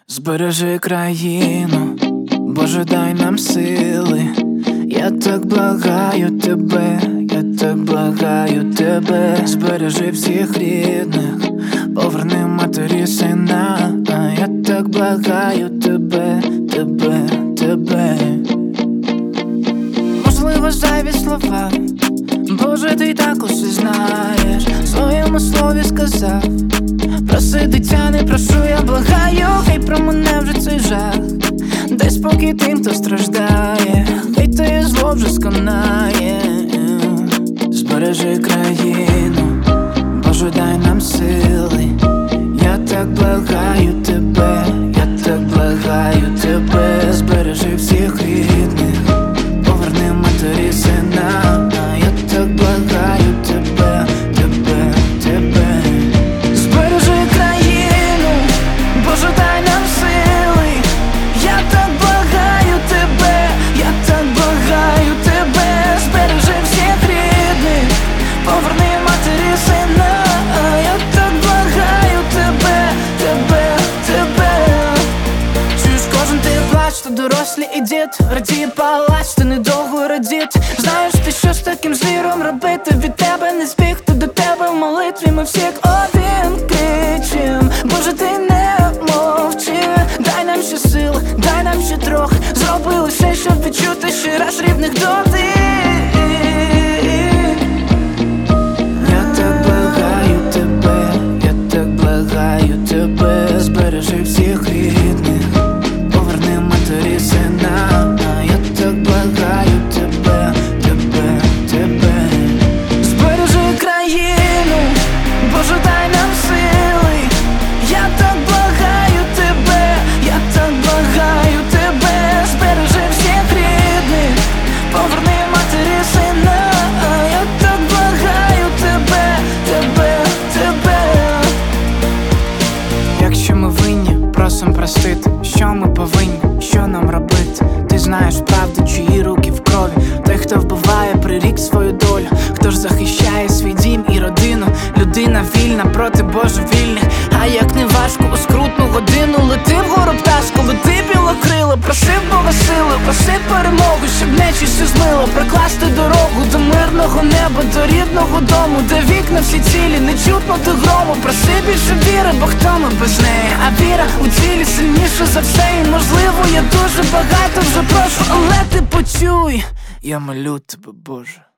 Збережи країну, Боже, дай нам сили. Я так благаю тебе, я так благаю тебе. Збережи всіх рідних, поверни матері сина. Я так благаю тебе, тебе, тебе. Можливо, зайві слова, Боже, ти так усе знаєш. В своєму слові сказав: проси, дитя, не прошу, я благаю. Хай про мене вже цей жах, дай спокій тим, хто страждає. Хай те зло вже сконає. Збережи країну, Боже, дай нам сили. Я так благаю тебе, я так благаю тебе. Збережи всіх рідних, поверни матері сина. Я так благаю тебе, тебе, тебе. Збережи країну, Боже, дай нам сили. Я так благаю тебе, я так благаю тебе. Збережи всіх рідних, поверни матері сина. Я так благаю тебе, тебе, тебе. Чуєш, кожен ти плач, то дорослі і дід радіє палач, ти недовго радіть. Знаєш ти, що з таким звіром робити? Від тебе не збіг, то до тебе в молитві ми всіх один кричим. Боже, ти не мовчи, дай нам ще сил, дай нам ще трохи. Зроби усе, щоб відчути ще раз рівних дотик. Я так благаю тебе, я так благаю тебе. Збережи всіх рідних, поверни матері сина. Я так благаю тебе, тебе, тебе. Збережи країну, Боже, дай нам сили. Я так благаю тебе, я так благаю тебе. Збережи всіх рідних, поверни матері сина. Я так благаю тебе, тебе, тебе. Якщо ми винні, просим простити. Що ми повинні, що нам робити? Ти знаєш правду, чиї руки в крові. Той, хто вбиває, прирік свою долю. Хто ж захищає свій дім і родину? Людина вільна проти божевільних. А як не важко у скрутну годину, лети вгору пташко, лети білокрило. Проси Бога сили, проси перемогу, щоб нечистю змило. Прокласти дорогу до мирного неба, до рідного дому, де вікна всі цілі, не чутно до грому. Проси більше віри, бо хто ми без неї? А віра у цілі сильніша за все. І можливо, я дуже багато вже прошу, але ти почуй, я молю тебе, Боже.